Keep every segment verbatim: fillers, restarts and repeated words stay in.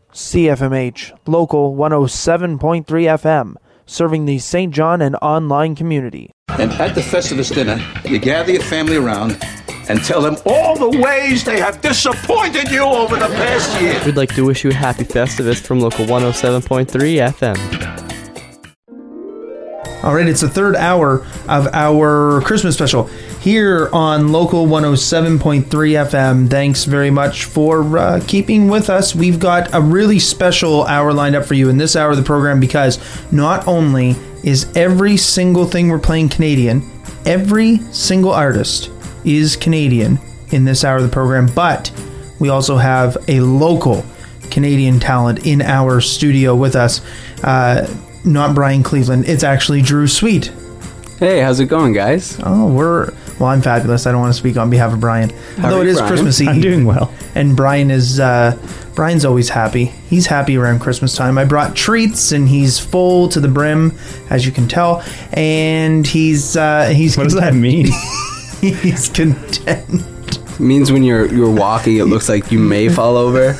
C F M H, Local one oh seven point three F M, serving the Saint John and online community. And at the Festivus dinner, you gather your family around and tell them all the ways they have disappointed you over the past year. We'd like to wish you a happy Festivus from Local one oh seven point three F M. All right, it's the third hour of our Christmas special here on Local one oh seven point three F M. Thanks very much for uh, keeping with us. We've got a really special hour lined up for you in this hour of the program because not only is every single thing we're playing Canadian, every single artist is Canadian in this hour of the program, but we also have a local Canadian talent in our studio with us. Uh, not Brian Cleveland, it's actually Drew Sweet. Hey, how's it going, guys? Oh, we're... Well, I'm fabulous. I don't want to speak on behalf of Brian. How Although are it you, is Brian? Christmas Eve. I'm doing well. And Brian is... Uh, Brian's always happy. He's happy around Christmas time. I brought treats, and he's full to the brim, as you can tell. And he's... Uh, he's What does that mean? He's content. It means when you're you're walking, it looks like you may fall over.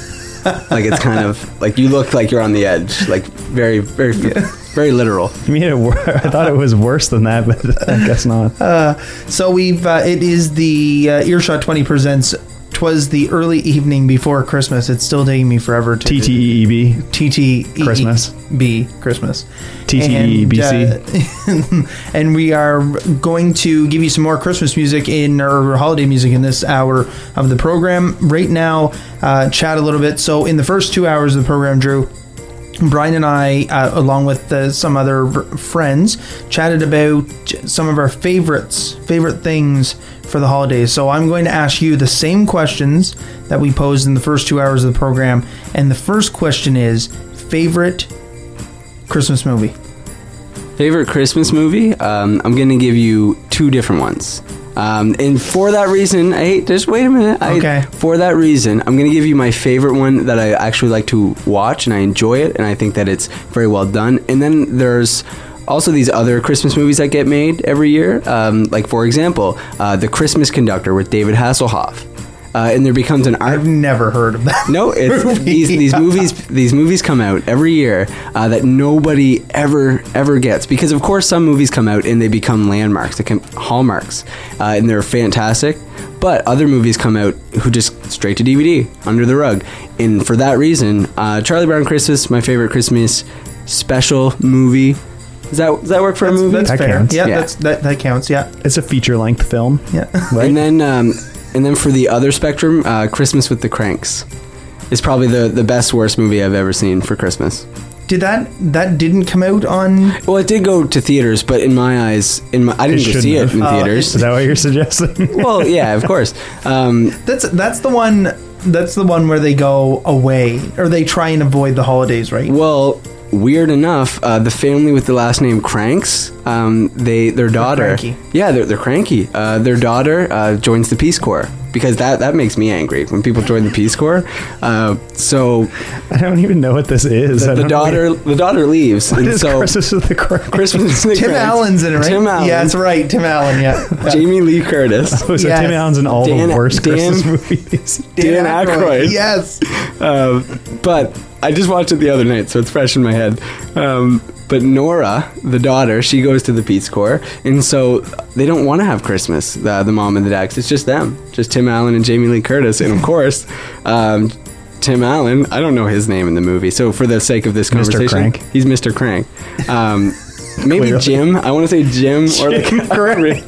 Like it's kind of... Like you look like you're on the edge. Like very, very... Yeah. Very literal. You mean it? Wor- I thought it was worse than that, but I guess not. Uh, so we've. Uh, it is the uh, Earshot twenty presents. 'Twas the early evening before Christmas. It's still taking me forever to T T E E B. T T E E Christmas. B Christmas. T T E E B C. And, uh, and we are going to give you some more Christmas music in or holiday music in this hour of the program. Right now, uh, chat a little bit. So in the first two hours of the program, Drew, Brian and I, uh, along with uh, some other r- friends, chatted about some of our favorites, favorite things for the holidays. So I'm going to ask you the same questions that we posed in the first two hours of the program. And the first question is, favorite Christmas movie? Favorite Christmas movie? Um, I'm going to give you two different ones. Um, and for that reason, hey, just wait a minute. I, Okay. For that reason, I'm going to give you my favorite one that I actually like to watch, and I enjoy it, and I think that it's very well done. And then there's also these other Christmas movies that get made every year. Um, like, for example, uh, The Christmas Conductor with David Hasselhoff. Uh, and there becomes an art. I've never heard of that. No, it's movie. these these movies. These movies come out every year uh, that nobody ever ever gets because, of course, some movies come out and they become landmarks, they become hallmarks, uh, and they're fantastic. But other movies come out who just straight to D V D under the rug, and for that reason, uh, Charlie Brown Christmas, my favorite Christmas special movie. Does that does that work for That's, a movie? that's That fair. counts. Yeah, Yeah. That's, that that counts. Yeah, It's a feature-length film. yeah. Right? And then, um, and then for the other spectrum, uh, Christmas with the Cranks is probably the, the best worst movie I've ever seen for Christmas. Did that that didn't come out on? Well, it did go to theaters, but in my eyes, in my I didn't It go see it shouldn't in have. Oh, theaters. Is that what you're suggesting? Well, yeah, of course. Um, That's that's the one. That's the one where they go away or they try and avoid the holidays, right? well, weird enough, uh, the family with the last name Cranks, um, they their daughter, cranky. yeah, they're they're cranky. Uh, their daughter uh, joins the Peace Corps because that that makes me angry when people join the Peace Corps. Uh, so I don't even know what this is. the, I the don't know daughter the daughter leaves, What and is so Christmas with the Cranks? Christmas. with the Tim Cranks. Allen's in it, right? Tim Allen. Yeah, that's right. Tim Allen. Yeah. Jamie Lee Curtis. Oh, so Yes. Tim Allen's in all Dan- the worst Dan- Christmas movies. Dan Aykroyd. Yes. Uh, but I just watched it the other night, so it's fresh in my head. Um, but Nora, the daughter, she goes to the Peace Corps, and so they don't want to have Christmas, the, the mom and the dad, 'cause it's just them, just Tim Allen and Jamie Lee Curtis. And of course, um, Tim Allen, I don't know his name in the movie, so for the sake of this Mister conversation, Crank. he's Mister Crank. Um, maybe Clearly. Jim. I want to say Jim, or like, Jim Crank.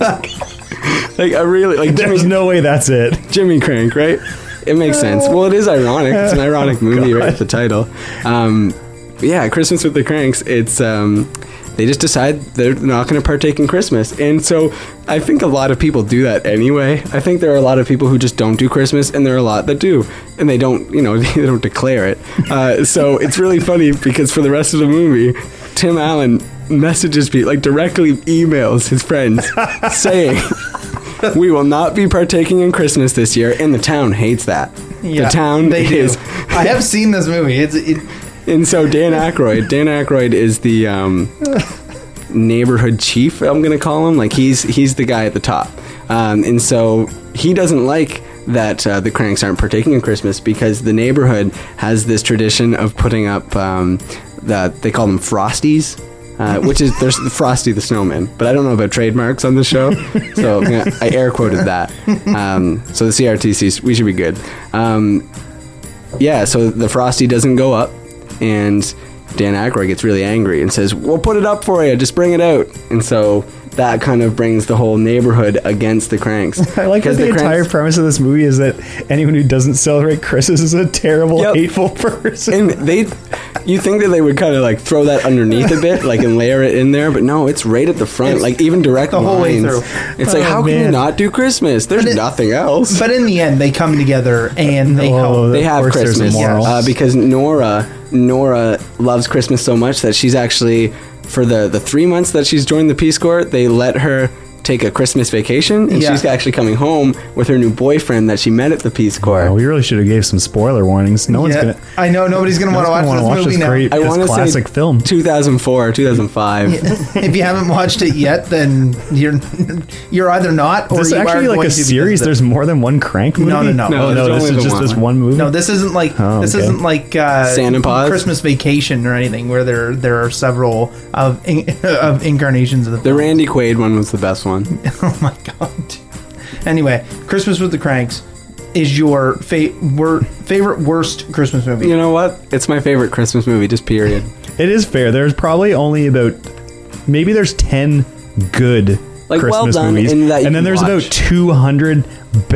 like I really like There's Jimmy, no way that's it. Jimmy Crank, right? It makes sense. Well, it is ironic. It's an ironic movie, right? With the title. Um, yeah, Christmas with the Cranks. It's um, they just decide they're not going to partake in Christmas, and so I think a lot of people do that anyway. I think there are a lot of people who just don't do Christmas, and there are a lot that do, and they don't, you know, they don't declare it. Uh, so it's really funny because for the rest of the movie, Tim Allen messages people, like directly emails his friends saying, we will not be partaking in Christmas this year, and the town hates that. Yeah, the town they do. is. I have seen this movie. It's it, And so Dan Aykroyd, Dan Aykroyd is the um, neighborhood chief, I'm going to call him. Like he's he's the guy at the top. Um, and so he doesn't like that uh, the Cranks aren't partaking in Christmas because the neighborhood has this tradition of putting up um, that they call them Frosties. Uh, which is there's Frosty the Snowman, but I don't know about trademarks on the show, so I'm gonna, I air quoted that. Um, so the C R T C, we should be good. Um, yeah, so the Frosty doesn't go up, and Dan Aykroyd gets really angry and says, "We'll put it up for you, just bring it out." And so that kind of brings the whole neighborhood against the Cranks. I like that the, the entire Cranks, premise of this movie is that anyone who doesn't celebrate Christmas is a terrible, Yep. hateful person. and they, you think that they would kind of like throw that underneath a bit, like and layer it in there, but no, it's right at the front, It's like even direct the whole way lines. through. It's like, Oh, how can you man. not do Christmas? There's But it- nothing else. But in the end, they come together and they Oh, help. They of have course there's a Christmas moral. uh, because Nora Nora loves Christmas so much that she's actually, for the the three months that she's joined the Peace Corps, they let her take a Christmas vacation, and Yeah. she's actually coming home with her new boyfriend that she met at the Peace Corps. Oh, we really should have gave some spoiler warnings. No one's Yeah, gonna. I know nobody's gonna no want to one's watch gonna this wanna movie this now. great, I this want to classic say film. two thousand four, two thousand five. If you haven't watched it yet, then you're you're either not or Is this you actually are like going a to because series? of it. There's more than one Crank movie. No, no, no. No, Oh, there's no, this only is the just one. this one movie. No, this isn't like Oh, this okay. isn't like uh, Santa Paws? Christmas Vacation or anything where there there are several of in, of incarnations of the The film. Randy Quaid one was the best one. Oh my god. Anyway, Christmas with the Cranks is your fa- wor- favorite worst Christmas movie. You know what? It's my favorite Christmas movie, just period. It is fair. There's probably only about maybe there's ten good Like, well Christmas done movies, in that you and then there's watch. about two hundred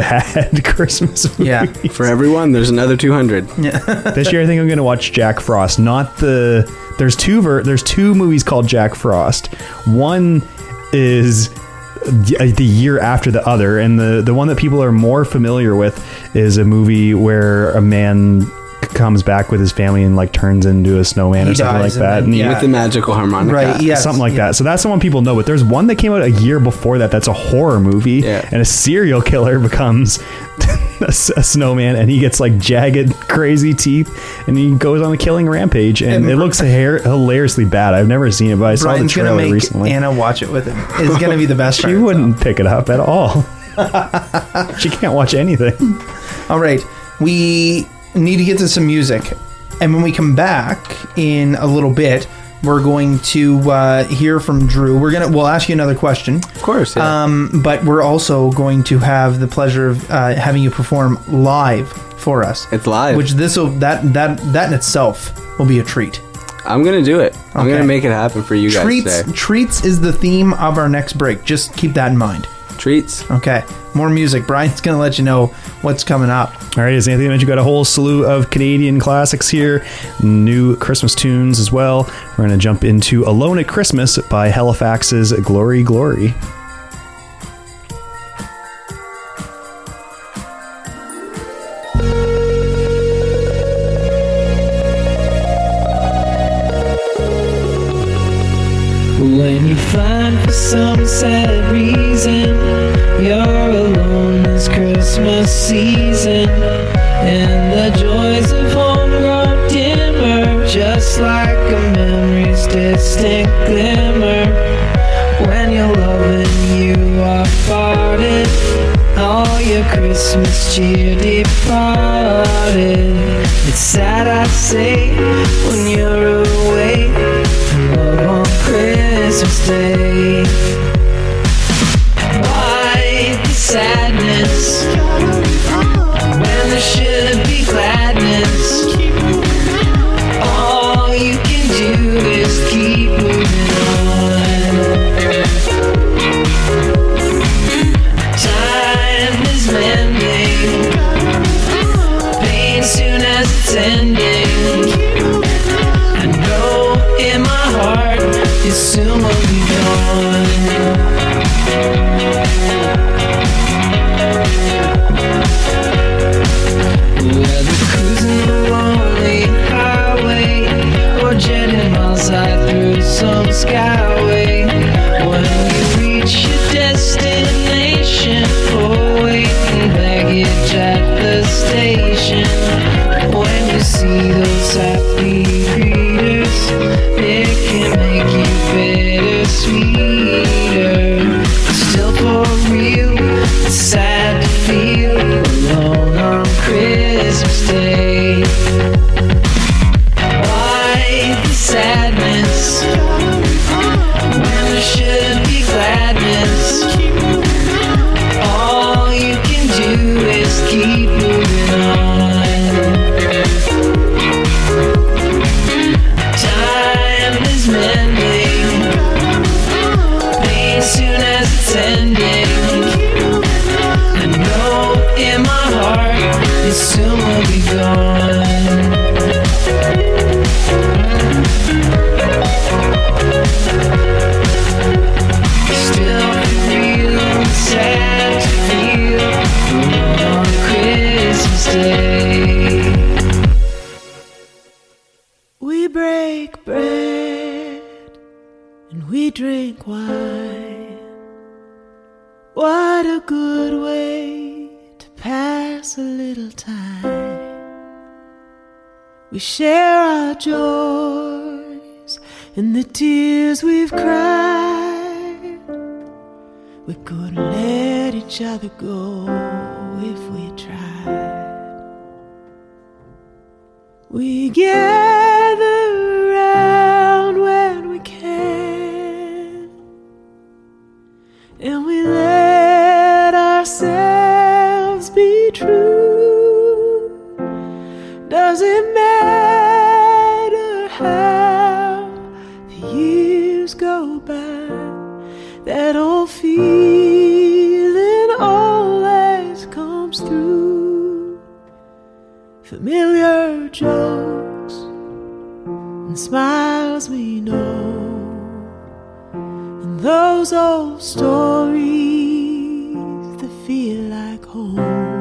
bad Christmas movies. Yeah. For everyone, there's another two hundred. This year, I think I'm going to watch Jack Frost. Not the there's two ver- there's two movies called Jack Frost. One is the the year after the other, and the the one that people are more familiar with is a movie where a man comes back with his family and like turns into a snowman He or something like dies and that. then- And he- yeah. With the magical harmonica. Right, yes, something like yeah. that. So that's the one people know. But there's one that came out a year before that. That's a horror movie, Yeah. and a serial killer becomes a, s- a snowman, and he gets like jagged, crazy teeth, and he goes on a killing rampage, and And it looks hair- hilariously bad. I've never seen it, but I saw Brian's the gonna trailer make recently. Anna watch it with him. It's gonna be the best. she part, wouldn't pick it up at all. She can't watch anything. so. All right, we need to get to some music, and when we come back in a little bit, we're going to uh, hear from Drew. We're gonna we'll ask you another question. Of course, yeah. Um, but we're also going to have the pleasure of uh, having you perform live for us. It's live. Which this will that that that in itself will be a treat. I'm going to do it. I'm Okay. going to make it happen for you guys Treats today. treats is the theme of our next break. Just keep that in mind. Treats. Okay, more music. Brian's gonna let you know what's coming up. All right, as Anthony mentioned, we've got a whole slew of Canadian classics here, new Christmas tunes as well. We're going to jump into Alone at Christmas by Halifax's Glory Glory. When you find for some sad reason you're alone this Christmas season, and the joys of home grow dimmer, just like a memory's distant glimmer. When your love and you are parted, all your Christmas cheer departed. It's sad, I say, when you're away from love on Christmas Day. Why the sadness when there should be gladness? All you can do is keep moving on. Time is mending, pain soon as it's ending. I know in my heart it soon will be gone. Whether cruising the lonely highway or jetting miles high through some skyway, when you reach your destination or waiting baggage at the station, when you see those happy greeters, it can make you bittersweeter. Still for real, it's sad to feel alone break bread and we drink wine. What a good way to pass a little time. We share our joys and the tears we've cried. We couldn't let each other go if we tried. We gather around when we can, and we let ourselves be true. Does it matter how the years go by? That old feeling always comes through. Familiar jokes and smiles we know, and those old stories that feel like home.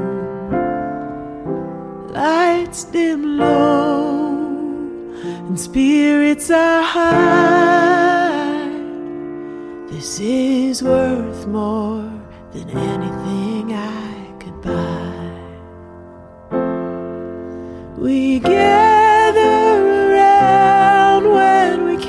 Lights dim low and spirits are high. This is worth more than anything I could buy. We gather around when we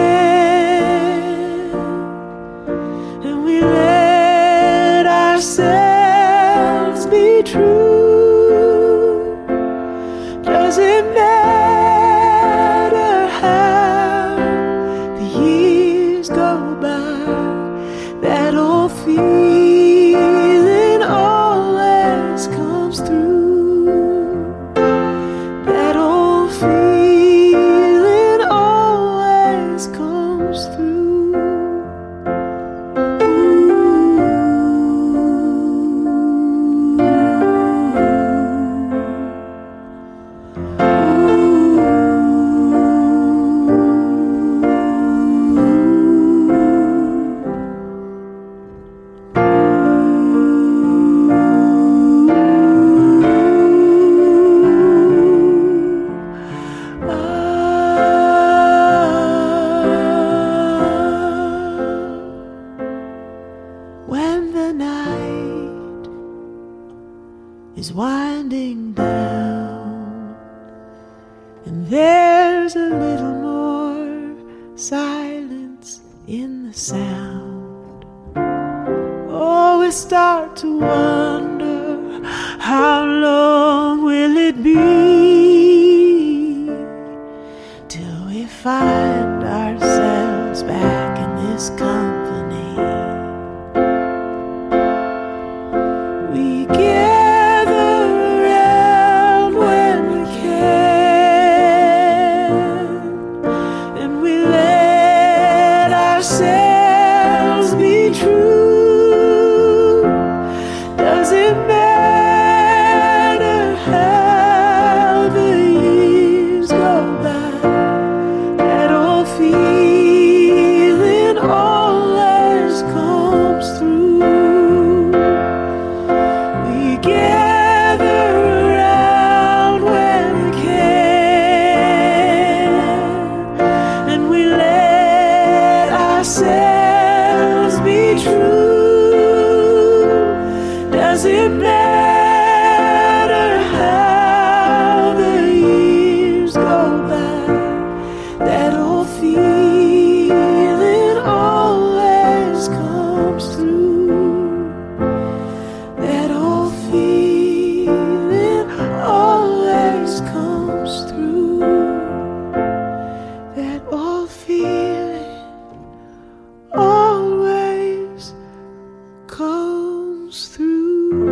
can, and we let ourselves be true. Does it matter how the years go by? That old feeling always comes through. That old feeling always comes through. When the night is winding down and there's a little more silence in the sound, oh, we start to wonder, how long will it be till we find ourselves back in this company? We gather around when we can, and we let ourselves be true. Does it matter how the years go by? That old feeling always comes through. We gather around when we can, and we let ourselves be true. Does it matter how the years go by? That old feeling always comes through. That old feeling always comes through. That old feeling always comes through.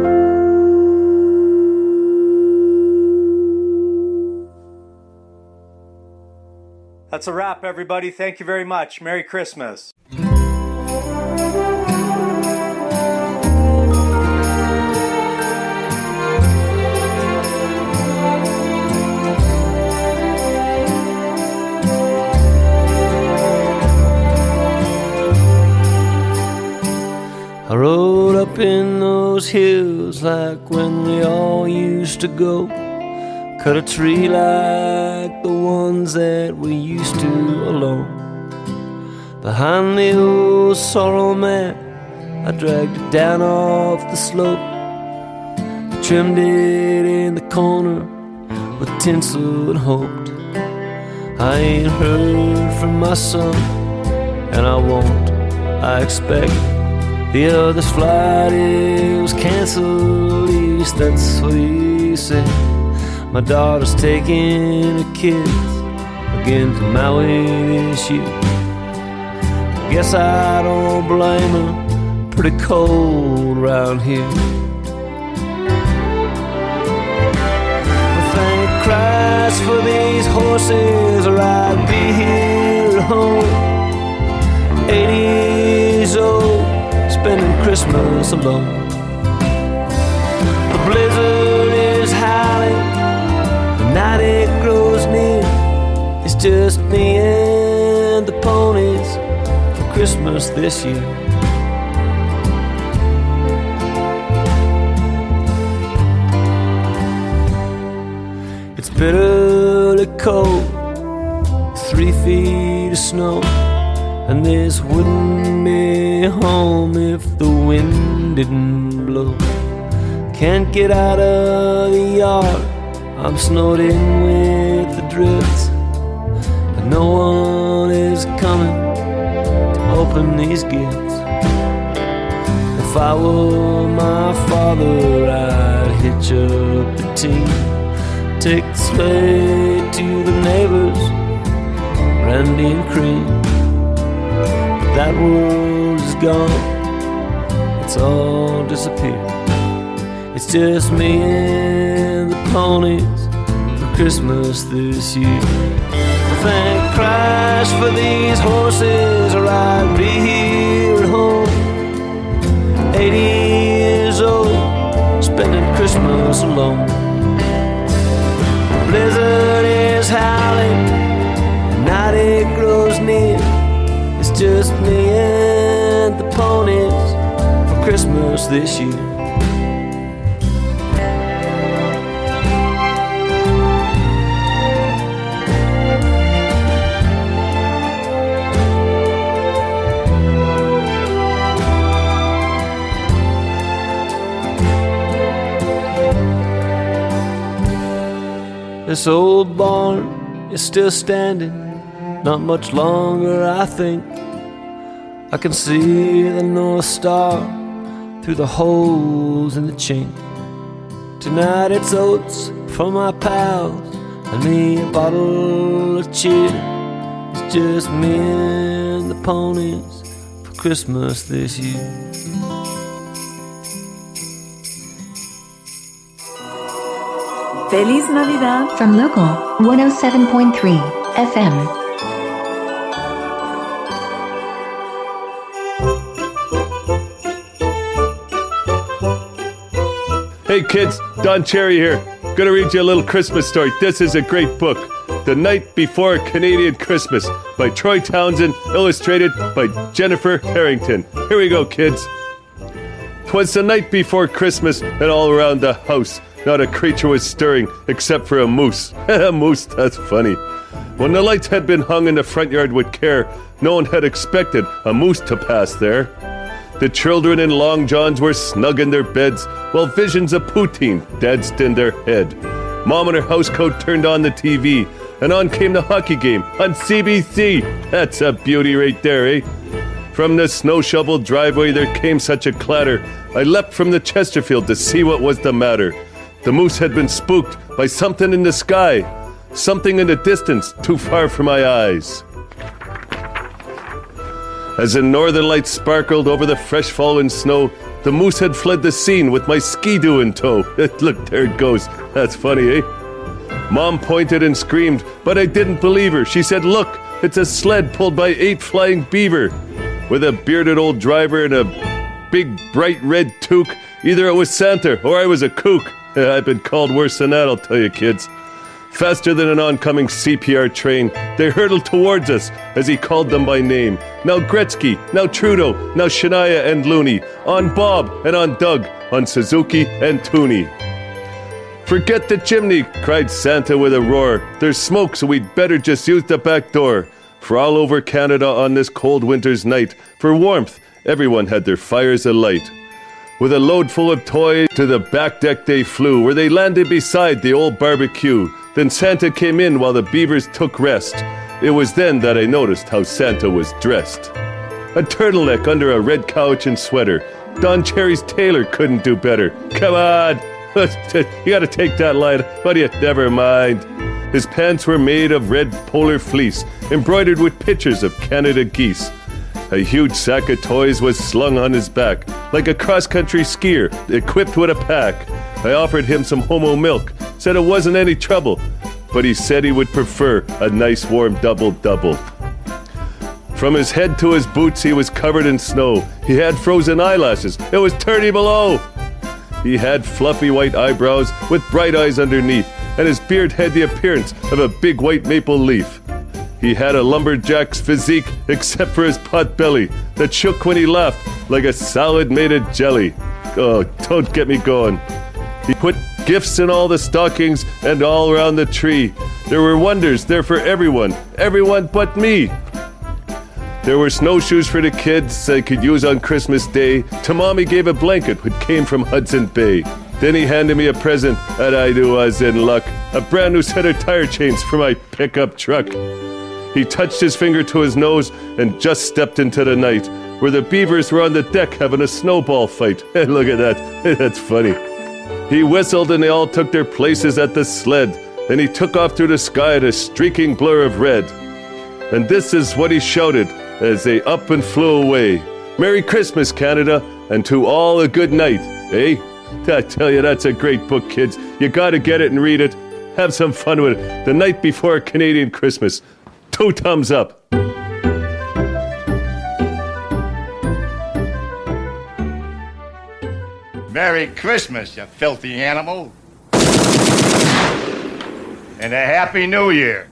That's a wrap, everybody. Thank you very much. Merry Christmas. I rode up in those hills like when we all used to go. Cut a tree like the ones that we used to alone. Behind the old sorrel mat, I dragged it down off the slope, trimmed it in the corner with tinsel and hoped. I ain't heard from my son, and I won't, I expect. The other's flight is canceled, at least that's what he said. My daughter's taking her kids again to Maui this year. Guess I don't blame her, pretty cold around here. But thank Christ for these horses, or I'd be here at home, eighty years old, spending Christmas alone. The blizzard is howling, the night it grows near. It's just me and the ponies for Christmas this year. It's bitterly cold, three feet of snow, and this wouldn't be home if the wind didn't blow. Can't get out of the yard, I'm snowed in with the drifts, and no one is coming to open these gifts. If I were my father, I'd hitch up the team, take the sleigh to the neighbors, brandy and cream. That world is gone, it's all disappeared. It's just me and the ponies for Christmas this year. Thank Christ for these horses, or I'd be here at home, eighty years old, spending Christmas alone. The blizzard is howling, the night it grows near. It's just me and the ponies for Christmas this year. This old barn is still standing, not much longer I think. I can see the North Star through the holes in the chink. Tonight it's oats for my pals and me a bottle of cheer. It's just me and the ponies for Christmas this year. Feliz Navidad from Local one oh seven point three F M. Hey kids, Don Cherry here. Gonna read you a little Christmas story. This is a great book. The Night Before Canadian Christmas by Troy Townsend, illustrated by Jennifer Harrington. Here we go, kids. 'Twas the night before Christmas, and all around the house not a creature was stirring except for a moose. A moose, that's funny. When the lights had been hung in the front yard with care, no one had expected a moose to pass there. The children in long johns were snug in their beds, while visions of poutine danced in their head. Mom in her housecoat turned on the T V, and on came the hockey game on C B C. That's a beauty right there, eh? From the snow-shoveled driveway there came such a clatter, I leapt from the Chesterfield to see what was the matter. The moose had been spooked by something in the sky, something in the distance too far for my eyes. As the northern lights sparkled over the fresh fallen snow, the moose had fled the scene with my ski-doo in tow. Look, there it goes. That's funny, eh? Mom pointed and screamed, but I didn't believe her. She said, look, it's a sled pulled by eight flying beaver. With a bearded old driver and a big bright red toque, either it was Santa or I was a kook. I've been called worse than that, I'll tell you, kids. Faster than an oncoming C P R train, they hurtled towards us as he called them by name. Now Gretzky, now Trudeau, now Shania and Looney, on Bob and on Doug, on Suzuki and Tooney. Forget the chimney, cried Santa with a roar. There's smoke, so we'd better just use the back door. For all over Canada on this cold winter's night, for warmth, everyone had their fires alight. With a load full of toys, to the back deck they flew, where they landed beside the old barbecue. Then Santa came in while the beavers took rest. It was then that I noticed how Santa was dressed. A turtleneck under a red couch and sweater. Don Cherry's tailor couldn't do better. Come on! You gotta take that line. But you never mind. His pants were made of red polar fleece, embroidered with pictures of Canada geese. A huge sack of toys was slung on his back, like a cross-country skier, equipped with a pack. I offered him some Homo milk, said it wasn't any trouble, but he said he would prefer a nice warm double-double. From his head to his boots he was covered in snow. He had frozen eyelashes. It was thirty below. He had fluffy white eyebrows with bright eyes underneath, and his beard had the appearance of a big white maple leaf. He had a lumberjack's physique, except for his pot belly, that shook when he laughed like a salad made of jelly. Oh, don't get me going. He put gifts in all the stockings and all around the tree. There were wonders there for everyone, everyone but me. There were snowshoes for the kids they could use on Christmas Day. To Mommy gave a blanket which came from Hudson Bay. Then he handed me a present, and I knew I was in luck. A brand new set of tire chains for my pickup truck. He touched his finger to his nose and just stepped into the night, where the beavers were on the deck having a snowball fight. Look at that. That's funny. He whistled and they all took their places at the sled. Then he took off through the sky at a streaking blur of red. And this is what he shouted as they up and flew away. Merry Christmas, Canada, and to all a good night, eh? I tell you, that's a great book, kids. You gotta get it and read it. Have some fun with it. The Night Before Canadian Christmas. Two thumbs up. Merry Christmas, you filthy animal. And a Happy New Year.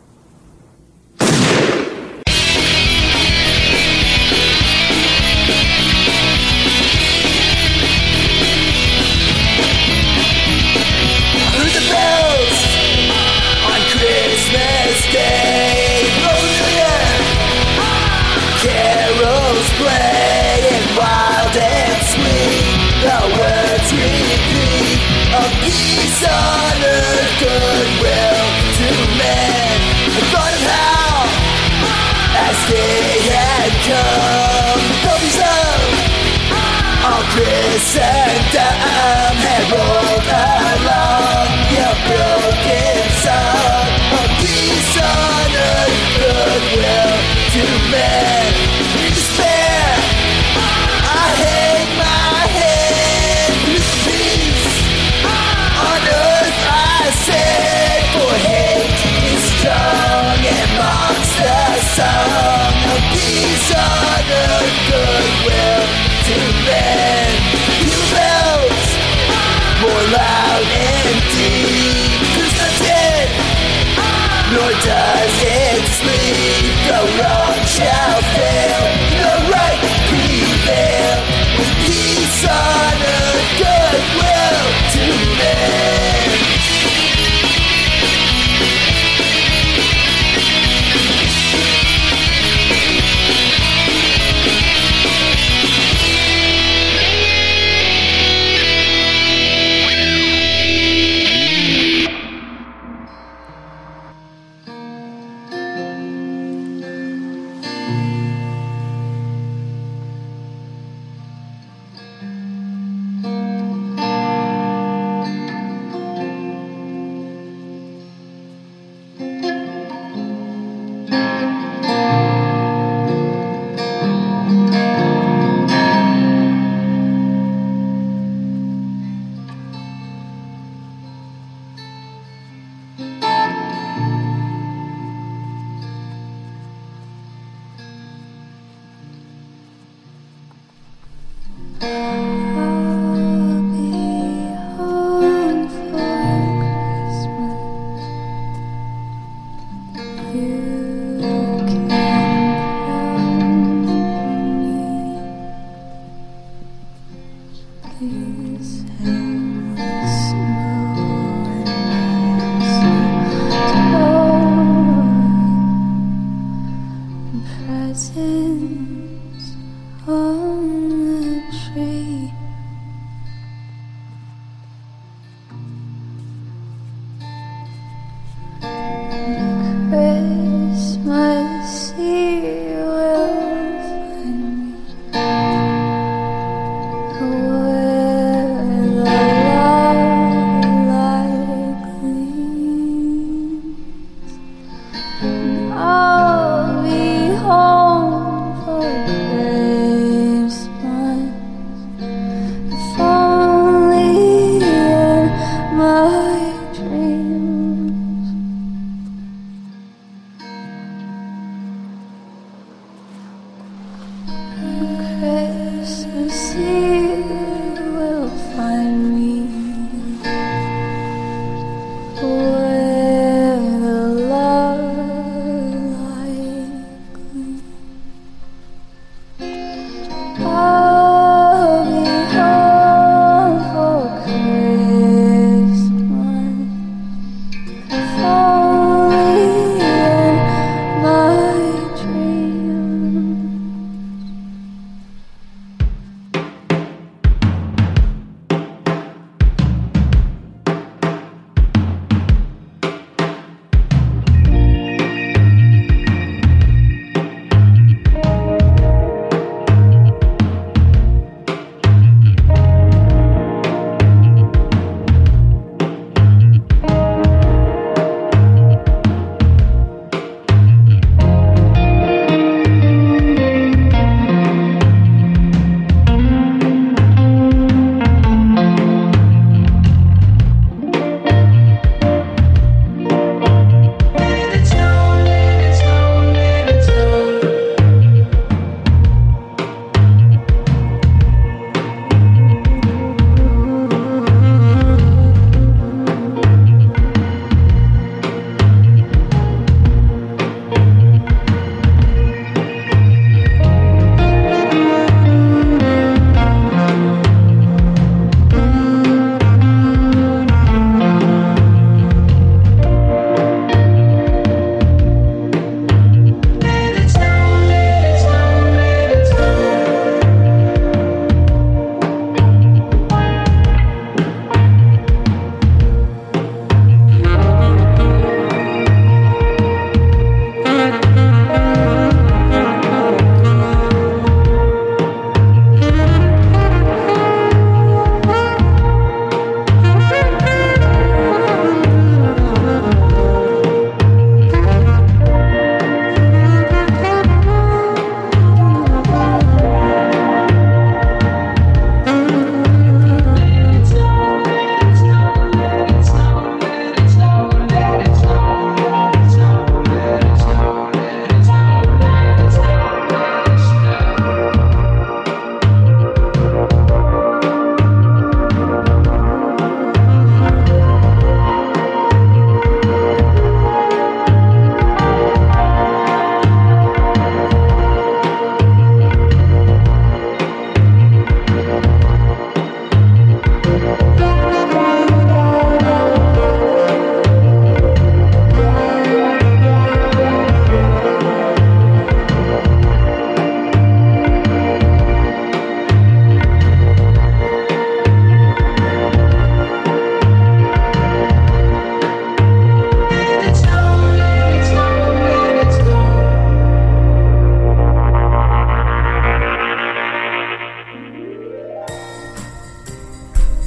Chris and Dom had rolled along your broken song. A peace on earth, goodwill to men. In despair, I hang my head with peace on earth, I say. For hate is strong and mocks the song. A peace on earth, goodwill to men. More loud and deep, 'cause the dead, nor does it sleep. The wrong shall fail, the right prevail. With peace on earth, goodwill to men. Please hang the snow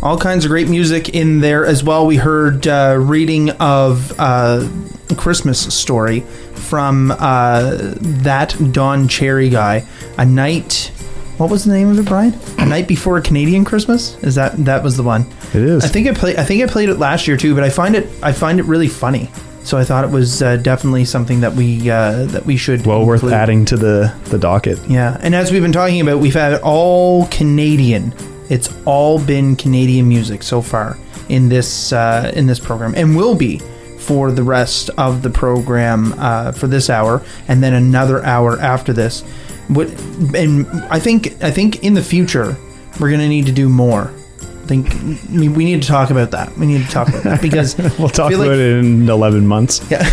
All kinds of great music in there as well. We heard uh, reading of uh, a Christmas Story from uh, that Don Cherry guy. A night. What was the name of it, Brian? A Night Before a Canadian Christmas. Is that that was the one? It is. I think I played. I think I played it last year too. But I find it. I find it really funny. So I thought it was uh, definitely something that we uh, that we should. Well include. worth adding to the the docket. Yeah, and as we've been talking about, we've had all Canadian. It's all been Canadian music so far in this uh, in this program, and will be for the rest of the program uh, for this hour, and then another hour after this. What, and I think I think in the future we're going to need to do more. I think we we need to talk about that. We need to talk about that because we'll talk I feel about like, it in eleven months. Yeah.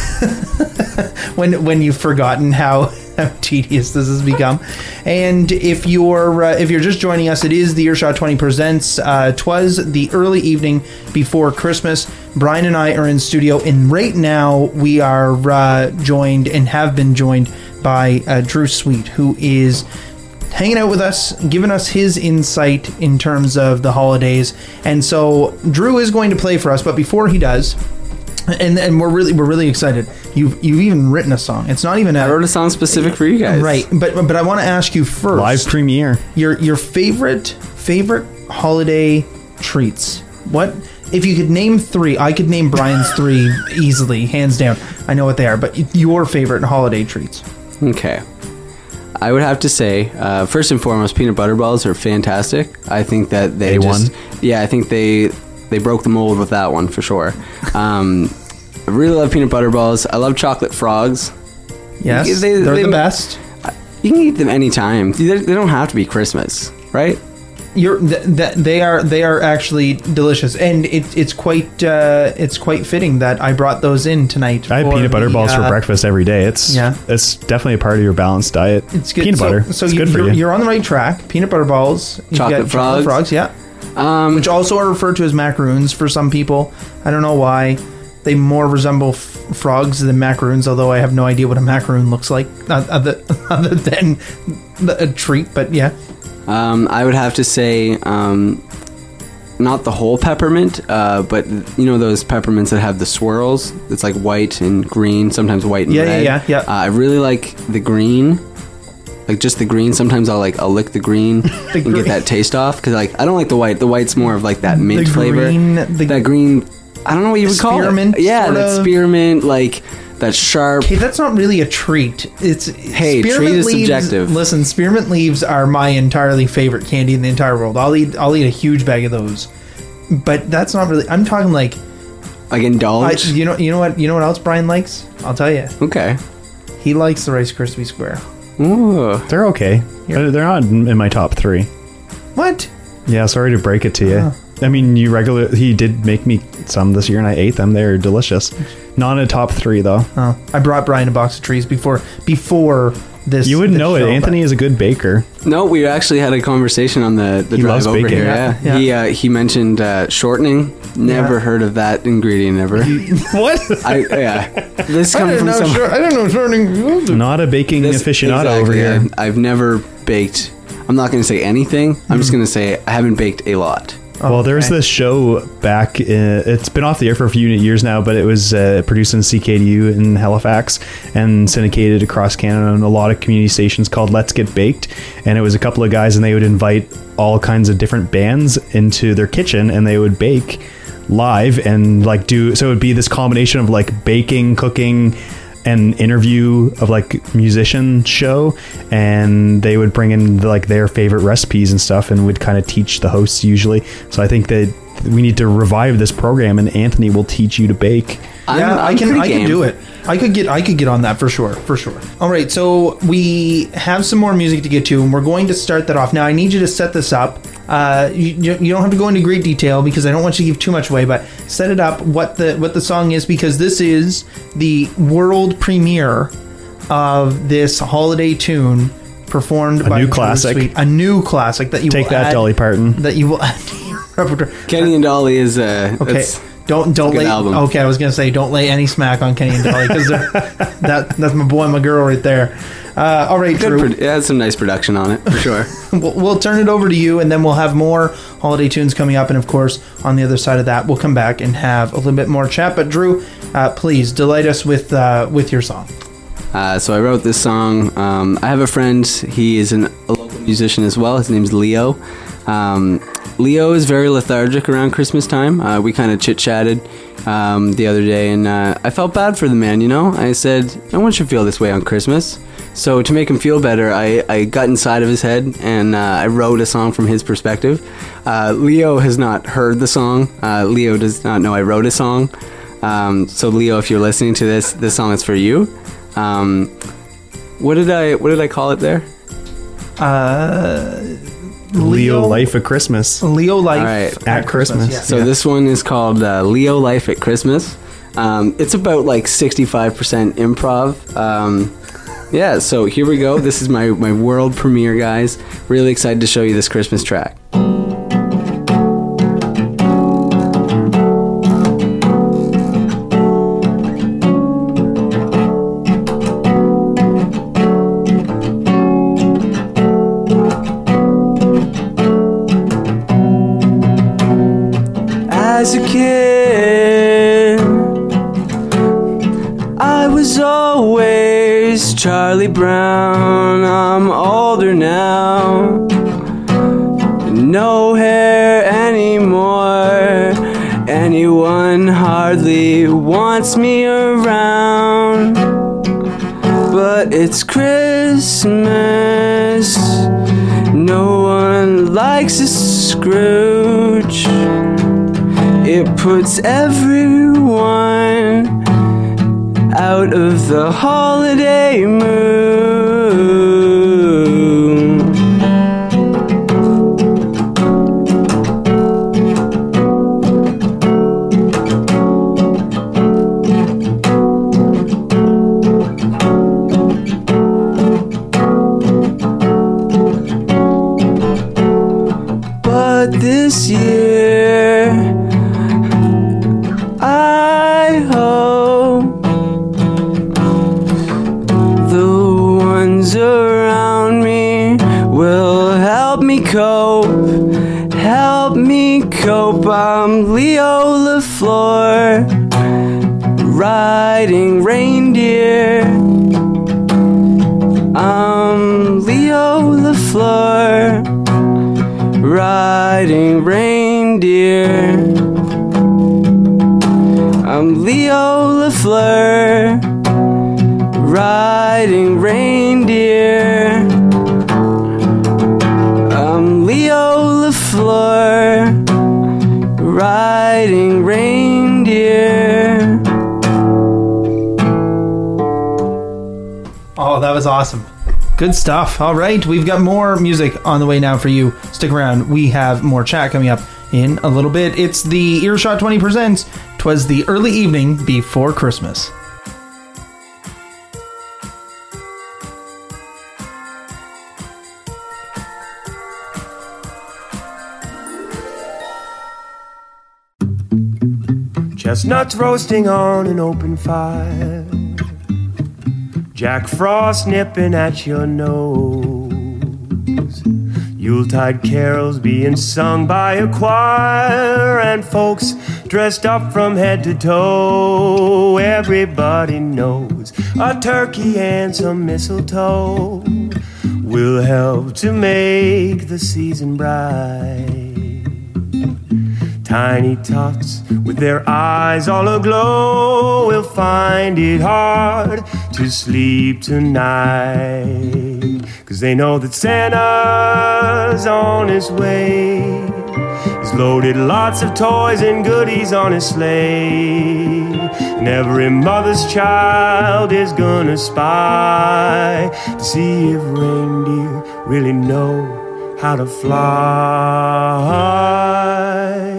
when when you've forgotten how, how tedious this has become. And if you're uh, if you're just joining us, it is the Earshot twenty presents. Uh, 'twas the early evening before Christmas. Brian and I are in studio, and right now we are uh, joined and have been joined by uh, Drew Sweet, who is hanging out with us, giving us his insight in terms of the holidays. And so Drew is going to play for us, but before he does, and and we're really we're really excited. You've you've even written a song. It's not even a, I wrote a song specific for you guys, right? But but I want to ask you first, live premiere. Your your favorite favorite holiday treats. What if you could name three? I could name Brian's three easily, hands down. I know what they are, but your favorite holiday treats. Okay. I would have to say, uh, first and foremost, peanut butter balls are fantastic. I think that they A one. just, yeah, I think they they broke the mold with that one for sure. Um, I really love peanut butter balls. I love chocolate frogs. Yes, they, they're they, the best. You can eat them anytime. They, they don't have to be Christmas, right? You're th- th- they are they are actually delicious, and it, it's quite uh, it's quite fitting that I brought those in tonight. I have peanut butter the, balls uh, for breakfast every day. It's yeah. it's definitely a part of your balanced diet. It's good. Peanut so, butter. So it's you, good for you're, you. You're on the right track. Peanut butter balls, you chocolate get frogs, chocolate frogs, yeah, um, which also are referred to as macaroons for some people. I don't know why. They more resemble f- frogs than macaroons, although I have no idea what a macaroon looks like, uh, other, other than the, a treat. But yeah, um, I would have to say, um, not the whole peppermint, uh, but you know those peppermints that have the swirls. It's like white and green, sometimes white and yeah, red. Yeah, yeah, yeah. Uh, I really like the green, like just the green. Sometimes I'll like I'll lick the green the and green. get that taste off because like I don't like the white. The white's more of like that mint the flavor. Green, the that green. I don't know what you would call it. Yeah, sort that of. spearmint, like that sharp. Okay, that's not really a treat. It's hey, treat is leaves, subjective. Listen, spearmint leaves are my entirely favorite candy in the entire world. I'll eat I'll eat a huge bag of those. But that's not really. I'm talking like like indulge. I, you know, you know what, you know what else Brian likes? I'll tell you. Okay. He likes the Rice Krispie Square. Ooh, they're okay. They're, they're not in my top three. What? Yeah, sorry to break it to you. Oh. I mean, you regular. He did make me some this year, and I ate them. They're delicious. Not in a top three though. Oh, I brought Brian a box of trees before before this. You wouldn't this know it. show, Anthony but- is a good baker. No, we actually had a conversation on the, the He drive loves over bacon. here. Yeah, Yeah, yeah. he uh, he mentioned uh, shortening. Never Yeah. heard of that ingredient ever. What? I, yeah, this I comes didn't from know. some. Short, I didn't know shortening. Not a baking this- aficionado exactly, over here. yeah. I've never baked. I'm not going to say anything. I'm just going to say I haven't baked a lot. Well, there's okay. this show back. In, it's been off the air for a few years now, but it was uh, produced in C K D U in Halifax and syndicated across Canada on a lot of community stations called Let's Get Baked. And it was a couple of guys, and they would invite all kinds of different bands into their kitchen, and they would bake live and like do. So it would be this combination of like baking, cooking, an interview of like musician show, and they would bring in like their favorite recipes and stuff and would kind of teach the hosts usually. So I think that we need to revive this program, and Anthony will teach you to bake. I'm, Yeah, I'm I can pretty I can game. do it. I could get I could get on that for sure, for sure. All right, so we have some more music to get to, and we're going to start that off. Now, I need you to set this up. Uh, you, you don't have to go into great detail because I don't want you to give too much away, but set it up what the what the song is, because this is the world premiere of this holiday tune performed A by new Drew classic. Sweet. A new classic that you Take will that, add, Dolly Parton. that you will add to your repertoire. Kenny and Dolly is uh, Okay. that's Don't don't Good lay. album. Okay, I was gonna say don't lay any smack on Kenny and Dolly because that that's my boy, my girl right there. Uh, all right, Good Drew. pro- yeah, some nice production on it for sure. we'll, we'll turn it over to you, and then we'll have more holiday tunes coming up. And of course, on the other side of that, we'll come back and have a little bit more chat. But Drew, uh, please delight us with uh, with your song. Uh, so I wrote this song. Um, I have a friend. He is an, a local musician as well. His name's Leo. Um, Leo is very lethargic around Christmas time. Uh, we kind of chit-chatted um, the other day, and uh, I felt bad for the man, you know? I said, no one should feel this way on Christmas. So to make him feel better, I, I got inside of his head, and uh, I wrote a song from his perspective. Uh, Leo has not heard the song. Uh, Leo does not know I wrote a song. Um, so Leo, if you're listening to this, this song is for you. Um, what did I what did I call it there? Uh, Leo, Leo Life at Christmas. Leo Life All right. at Christmas. Yeah. So Yeah. this one is called uh, Leo Life at Christmas. Um, it's about like sixty-five percent improv. Um, yeah, so here we go. This is my, my world premiere, guys. Really excited to show you this Christmas track. As a kid, I was always Charlie Brown. I'm older now, no hair anymore. Anyone hardly wants me around. But it's Christmas, no one likes a Scrooge. It puts everyone out of the holiday mood. But this year, I hope the ones around me will help me cope, help me cope. I'm Leo LaFleur, riding reindeer. I'm Leo LaFleur, riding reindeer. I'm Leo LaFleur, riding reindeer. I'm Leo LaFleur, riding reindeer. Oh, that was awesome. Good stuff. All right, we've got more music on the way now for you. Stick around. We have more chat coming up in a little bit. It's the Earshot twenty presents 'Twas the Early Evening Before Christmas. Chestnuts roasting on an open fire, Jack Frost nipping at your nose, Yuletide carols being sung by a choir, and folks dressed up from head to toe. Everybody knows a turkey and some mistletoe will help to make the season bright. Tiny tots with their eyes all aglow will find it hard to sleep tonight, 'cause they know that Santa's on his way. He's loaded lots of toys and goodies on his sleigh, and every mother's child is gonna spy to see if reindeer really know how to fly.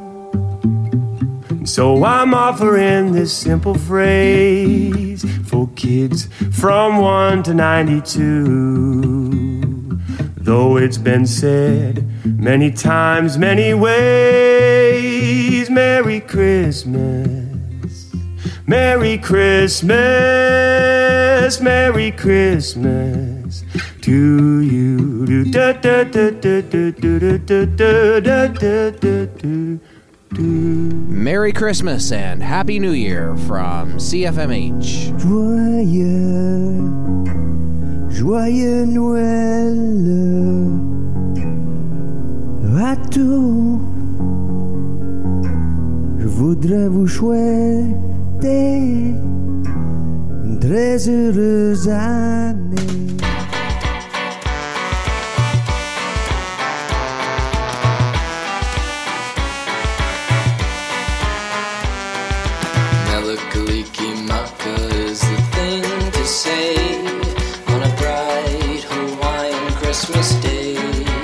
So I'm offering this simple phrase for kids from one to ninety-two. Though it's been said many times, many ways, Merry Christmas. Merry Christmas, Merry Christmas to you. Do, da, da, da, da, da, da, da, da, da, da, da, da. Merry Christmas and Happy New Year from C F M H. Joyeux, joyeux Noël à tous. Je voudrais vous souhaiter une très heureuse année. Melikilikimaka is the thing to say on a bright Hawaiian Christmas day.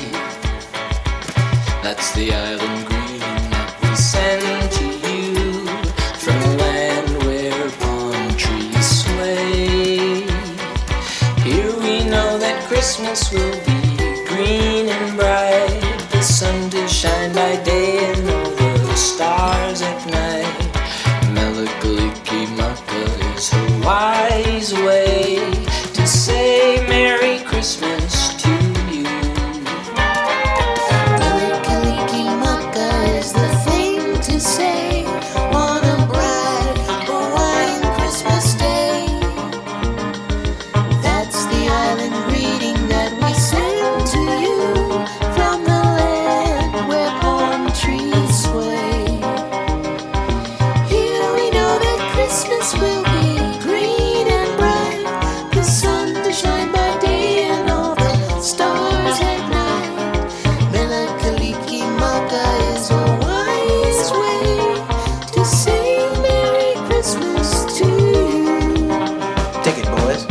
That's the island greeting that we send to you from a land where palm trees sway. Here we know that Christmas will be green and bright, the sun to shine by day and all the stars at night. Melikilikimaka is a wise way to say Merry Christmas to you. Melikilikimaka is the thing to say on a bright Hawaiian Christmas day. That's the island greeting that we send to you from the land where palm trees sway. Here we know that Christmas will be green and bright, the sun to shine by day and all the stars at night. Melikilikimaka is a wise way to say Merry Christmas to you. Take it, boys.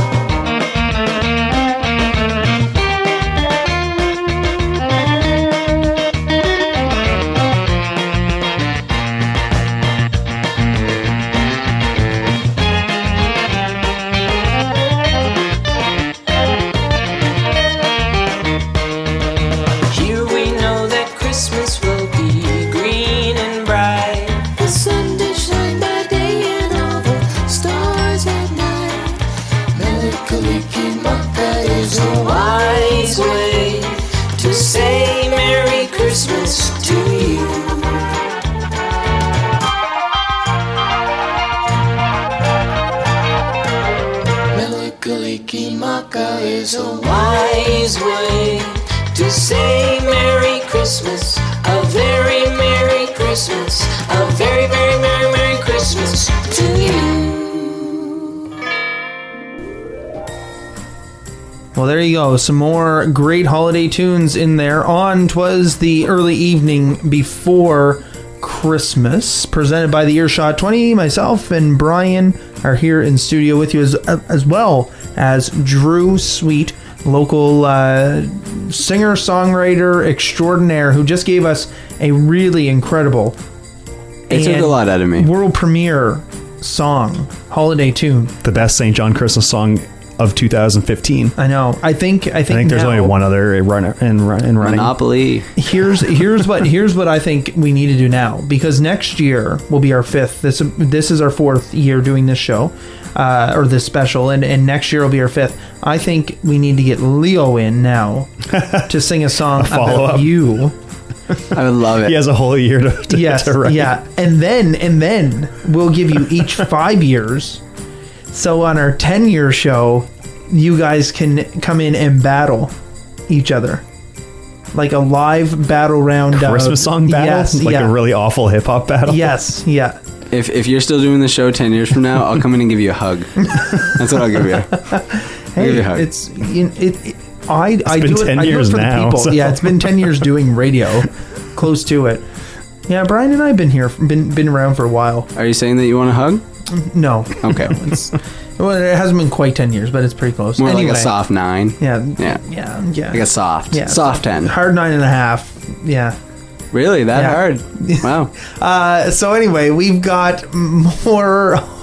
Here we know that Christmas will be green and bright, The sun to shine by day and all the stars at night. Melikilikimaka is a wise way to say Merry Christmas to you. Melikilikimaka is a Wise way to say Merry Christmas, a very Merry Christmas, a very, very Merry, Merry Christmas to you. Well, there you go. Some more great holiday tunes in there. On 'Twas the Early Evening Before Christmas, presented by the Earshot twenty. Myself and Brian are here in studio with you, as, as well as Drew Sweet, local uh, singer-songwriter extraordinaire, who just gave us a really incredible It took and a lot out of me. world premiere song, holiday tune. The best Saint John Christmas song of two thousand fifteen. I know. I think. I think, I think there's now- only one other runner in, run- in running. Monopoly. Here's here's what here's what I think we need to do now, because next year will be our fifth. This this is our fourth year doing this show, uh, or this special, and, and next year will be our fifth. I think we need to get Leo in now to sing a song A follow-up. about you. I would love it. He has a whole year to, to, Yes, to write. yeah, and then and then we'll give you each five years. So on our ten-year show, you guys can come in and battle each other, like a live battle round. Christmas of, song battle? Yes, Like yeah. a really awful hip hop battle? Yes, yeah. If if you're still doing the show ten years from now, I'll come in and give you a hug. That's what I'll give you. I'll Hey, give you a hug. it's you- it. it I I been do it. ten I do it years for now, the people. so- Yeah, it's been ten years doing radio, close to it. Yeah, Brian and I have been here, been been around for a while. Are you saying that you want a hug? No. Okay. It's, well, it hasn't been quite ten years, but it's pretty close. More anyway, like a soft nine. Yeah. Yeah. Yeah. Yeah. Like a soft. Yeah. Soft ten. Hard nine and a half. Yeah. Really? That Yeah. hard? Wow. Uh, so anyway, we've got more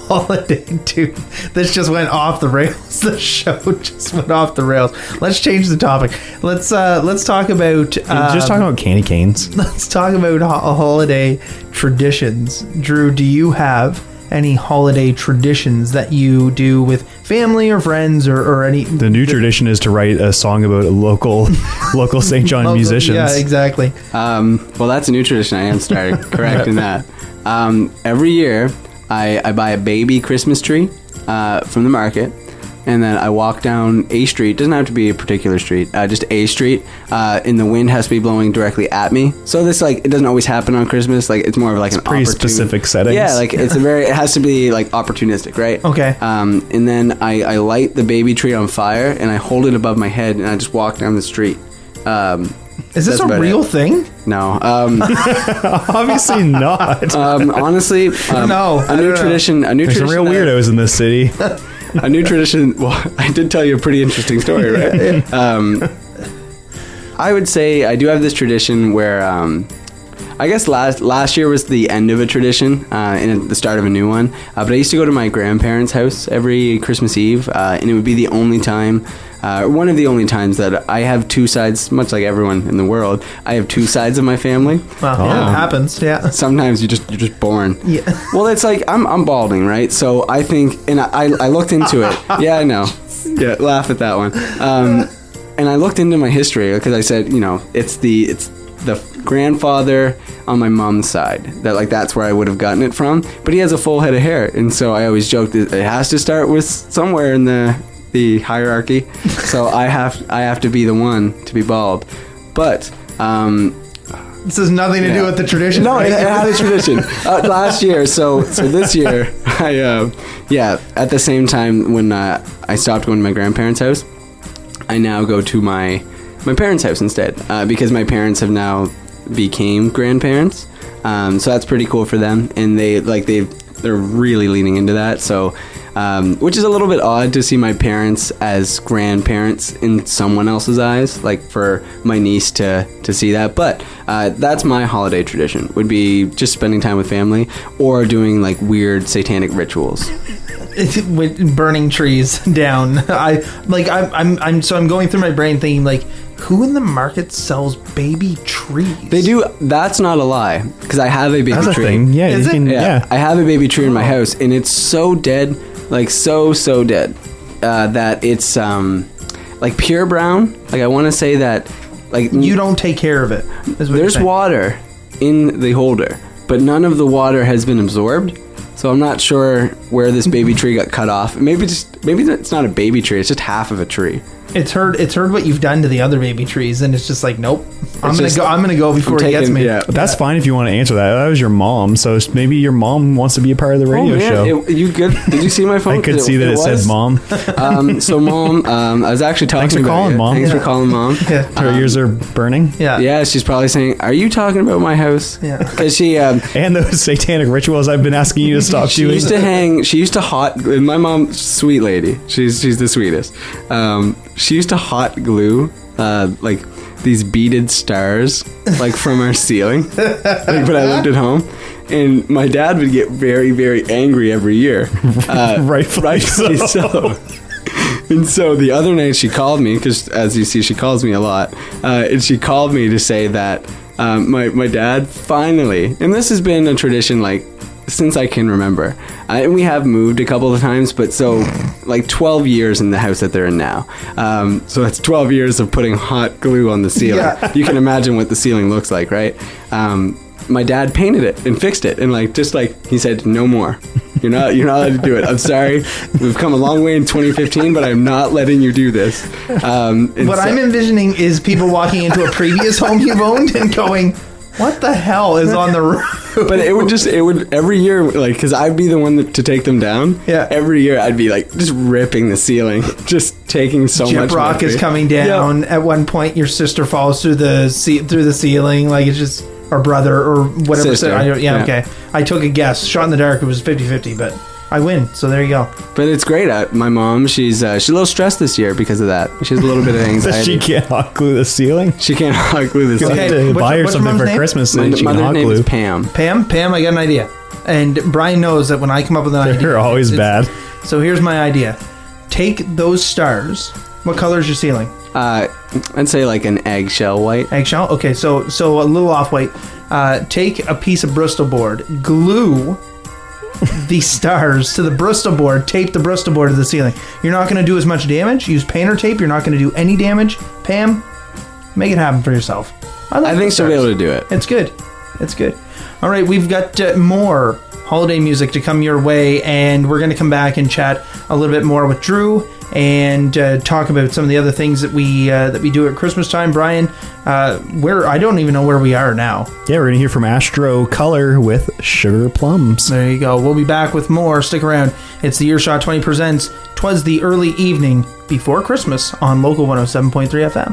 holiday tune. This just went off the rails. The show just went off the rails. Let's change the topic. Let's uh, let's talk about um, just talking about candy canes. Let's talk about ho- holiday traditions. Drew, do you have any holiday traditions that you do with family or friends, or, or any? The new tradition is to write a song about a local local Saint John Local- musicians. Yeah, exactly. Um, well, that's a new tradition. I am starting correct in that. Um, every year, I, I buy a baby Christmas tree uh, from the market, and then I walk down a street. Doesn't have to be a particular street, uh, just a street. Uh, and the wind has to be blowing directly at me. So this, like, it doesn't always happen on Christmas. Like, it's more of like It's an pretty opportune- specific settings. Yeah, like it's a very. It has to be like opportunistic, right? Okay. Um, and then I, I light the baby tree on fire, and I hold it above my head, and I just walk down the street. Um, Is this that's a about real it. thing? No. Um, Obviously not. Um, honestly, um, No, I a new don't know. tradition. A new There's some tradition. real that- weirdos in this city. a new tradition. Well, I did tell you a pretty interesting story, right? um, I would say I do have this tradition where, um, I guess last last year was the end of a tradition uh, and the start of a new one. Uh, but I used to go to my grandparents' house every Christmas Eve, uh, and it would be the only time. Uh, one of the only times that I have two sides, much like everyone in the world, I have two sides of my family. Well, yeah, it happens. Yeah. Sometimes you just you're just born. Yeah. Well, it's like I'm I'm balding, right? So I think, and I I looked into it. Yeah, I know. Yeah, laugh at that one. Um, and I looked into my history because I said, you know, it's the it's the grandfather on my mom's side that like that's where I would have gotten it from. But he has a full head of hair, and so I always joked that it has to start with somewhere in the the hierarchy. So I have I have to be the one to be bald. But um, This has nothing to Yeah. do with the tradition. no, right? it, it had a tradition uh, last year. So, so this year, I, uh, yeah, at the same time when uh, I stopped going to my grandparents' house, I now go to my my parents' house instead uh, because my parents have now became grandparents. Um, so that's pretty cool for them, and they like they they're really leaning into that. So. Um, which is a little bit odd to see my parents as grandparents in someone else's eyes, like for my niece to, to see that. But uh, that's my holiday tradition, would be just spending time with family or doing like weird satanic rituals. With burning trees down. I like I'm I'm I'm so I'm going through my brain thinking like, who in the market sells baby trees? They do. That's not a lie, because I have a baby That's a tree. thing. Yeah, Is you it? can. Yeah, Yeah. I have a baby tree in my house, and it's so dead, like so so dead, uh, that it's um, like pure brown. Like I want to say that, like You don't take care of it. is what you're there's saying. water in the holder, but none of the water has been absorbed. So I'm not sure where this baby tree got cut off. Maybe just maybe it's not a baby tree. It's just half of a tree. It's heard it's heard what you've done to the other baby trees, and it's just like, nope. I'm gonna just- go. I'm gonna go before I'm he gets taking- me. yeah. That's fine if you want to answer that. That was your mom, so maybe your mom wants to be a part of the radio oh, man. show. It- you good? Did you see my phone? I could 'Cause see that it, said was. mom. Um, so mom, um, I was actually talking Thanks for about calling, you. Mom. Thanks Yeah. for calling, mom. Yeah. Her ears are burning. Yeah. Yeah, she's probably saying, "Are you talking about my house?" Yeah. Because she um, And those satanic rituals I've been asking you to stop she doing. used to hang. She used to hot. And my mom, sweet lady. She's she's the sweetest. Um, she used to hot glue uh, like these beaded stars like from our ceiling. Like when I lived at home, and my dad would get very very angry every year. Uh, Rightfully rightfully so. so. And so the other night she called me, because as you see, she calls me a lot. Uh, and she called me to say that um, my, my dad finally, and this has been a tradition like since I can remember. Uh, and we have moved a couple of times, but so like twelve years in the house that they're in now. Um, so that's twelve years of putting hot glue on the ceiling. Yeah. You can imagine what the ceiling looks like, right? Um, my dad painted it and fixed it, and like just like he said, no more. You're not you're not allowed to do it. I'm sorry. We've come a long way in twenty fifteen, but I'm not letting you do this. Um, and What so- I'm envisioning is people walking into a previous home you've owned and going, "What the hell is on the roof?" But it would just, it would, every year, like, because I'd be the one that, to take them down. Yeah. Every year I'd be, like, just ripping the ceiling. Just taking so much. Gyprock with is me. coming down. At one point, your sister falls through the ce- through the ceiling. Like it's just, or brother, or whatever. Sister. So I, yeah, Yeah. okay. I took a guess. Shot in the dark, it was fifty-fifty, but I win. So there you go. But it's great. Uh, my mom, she's uh, she's a little stressed this year because of that. She has a little bit of anxiety. She can't hot glue the ceiling. She can't hot glue the ceiling. Okay, to what's- buy her what's your something mom's for name? Christmas so My that she can mother's hot name glue. is Pam. Pam, Pam, I got an idea. And Brian knows that when I come up with an idea, They're always it's- bad. So here's my idea. Take those stars. What color is your ceiling? Uh, I'd say like an eggshell white. Eggshell? Okay, so so a little off-white. Uh, take a piece of Bristol board, glue the stars to the Bristol board, tape the Bristol board to the ceiling. You're not going to do as much damage. Use painter tape. You're not going to do any damage. Pam, make it happen for yourself. I, like I the think she'll be stars. able to do it. It's good. It's good. All right, we've got uh, more holiday music to come your way, and we're going to come back and chat a little bit more with Drew and uh, talk about some of the other things that we uh, that we do at Christmas time. Brian, uh, where I don't even know where we are now. Yeah, we're going to hear from Astro Color with Sugar Plums. There you go. We'll be back with more. Stick around. It's the Earshot twenty presents Twas the Early Evening Before Christmas on Local one oh seven point three F M.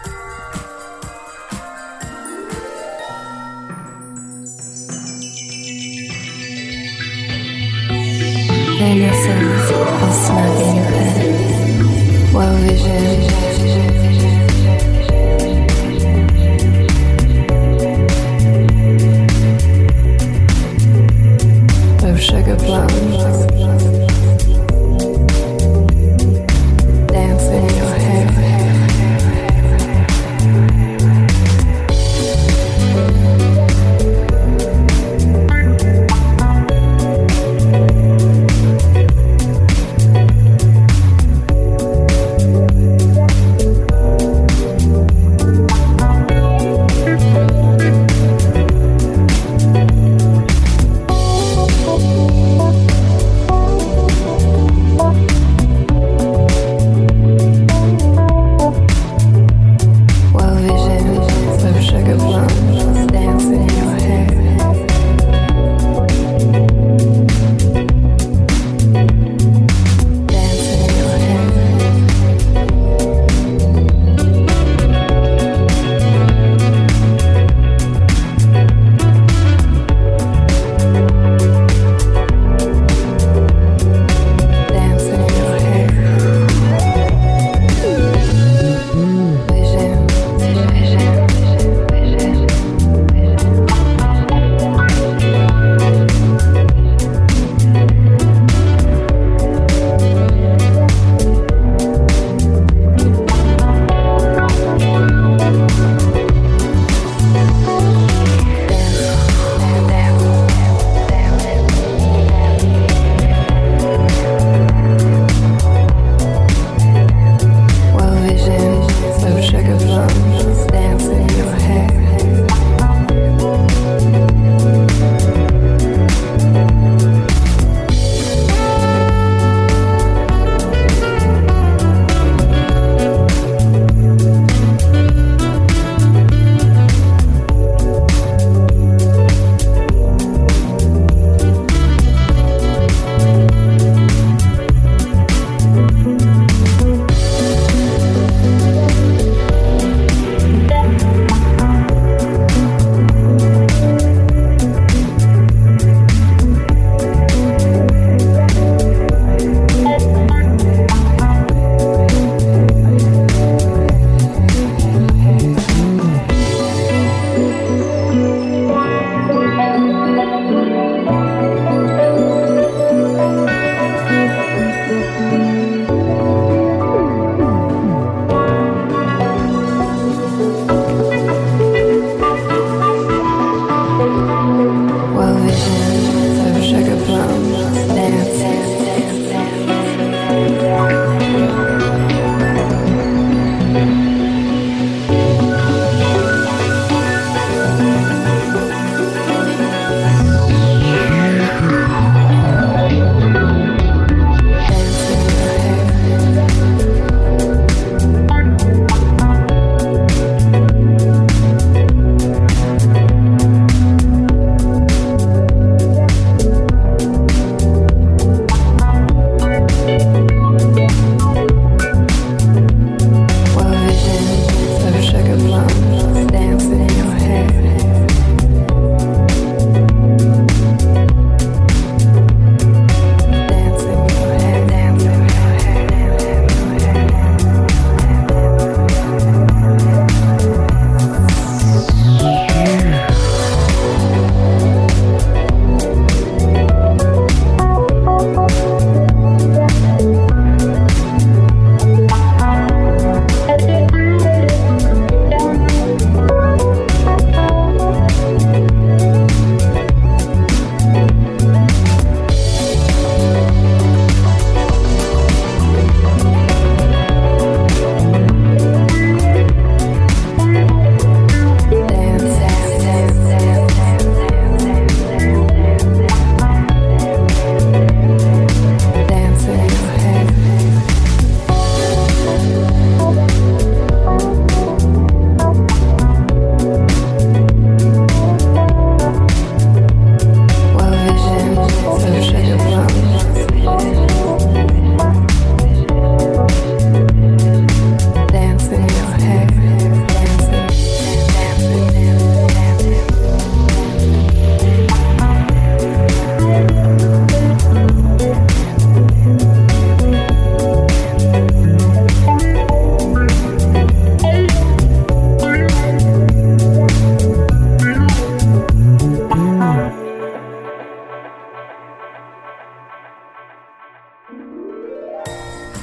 They nestled all snug in your bed, well visioned. Of sugar plums dancing in your hair.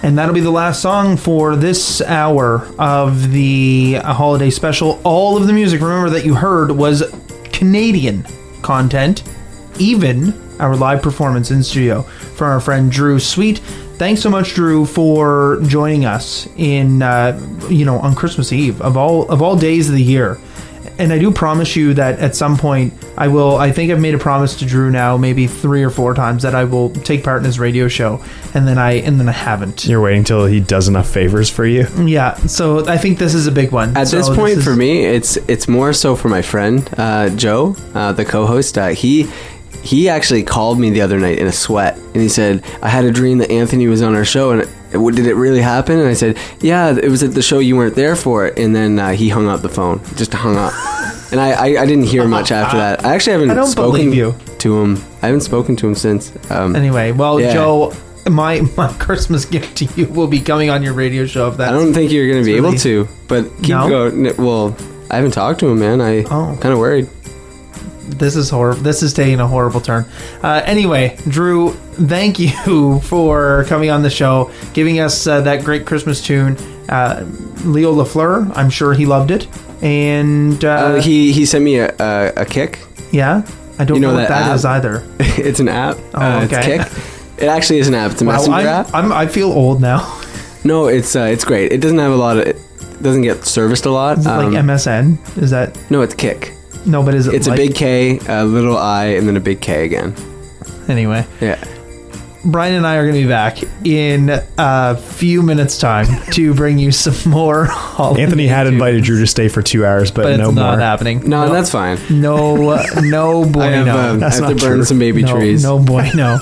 And that'll be the last song for this hour of the holiday special. All of the music, remember, that you heard was Canadian content, even our live performance in studio from our friend Drew Sweet. Thanks so much, Drew, for joining us in uh, you know on Christmas Eve of all of all days of the year. And I do promise you that at some point I will, I think I've made a promise to Drew now maybe three or four times that I will take part in his radio show, and then I and then I haven't. You're waiting till he does enough favors for you? Yeah, so I think this is a big one. At so this point, this is, for me, it's it's more so for my friend, uh, Joe, uh, the co-host. Uh, he he actually called me the other night in a sweat, and he said, I had a dream that Anthony was on our show, and did it really happen? And I said, yeah, it was at the show, you weren't there for it. And then uh, he hung up the phone, just hung up. And I, I, I didn't hear much after that. I actually haven't I don't spoken believe you. to him. I haven't spoken to him since. Um, Anyway, well, yeah. Joe, my my Christmas gift to you will be coming on your radio show. If that's, I don't think you're going to be really- able to, but keep No? going. Well, I haven't talked to him, man. I Oh. kind of worried. This is horrible. This is taking a horrible turn. Uh, anyway, Drew, thank you for coming on the show, giving us uh, that great Christmas tune. Uh, Leo Lafleur, I'm sure he loved it, and uh, Uh, he he sent me a a, a kick. yeah, I don't You know, know what that that app? is either. It's an app. Oh, uh, okay. It's Kick. It actually is an app. It's a Wow, messenger I'm, app. I'm, I feel old now. No, it's uh, it's great. It doesn't have a lot of. It doesn't get serviced a lot. Is it like Um, M S N? Is that no, it's Kick. no? But is it? It's like, a big K, a little I, and then a big K again. Anyway, Yeah. Brian and I are going to be back in a few minutes' time to bring you some more. holiday Anthony had tunes. invited Drew to stay for two hours, but, but no it's not more. happening. No, that's fine. No, no bueno. I have, um, I That's have to not burn true. some baby no, trees. No bueno.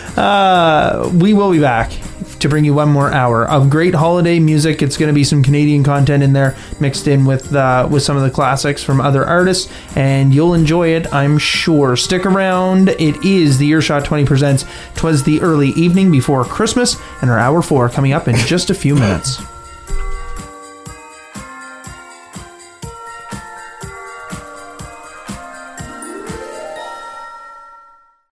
uh, we will be back to bring you one more hour of great holiday music. It's going to be some Canadian content in there, mixed in with uh, with some of the classics from other artists, and you'll enjoy it, I'm sure. Stick around. It is the Earshot twenty presents "'Twas the Early Evening Before Christmas," and our hour four coming up in just a few minutes.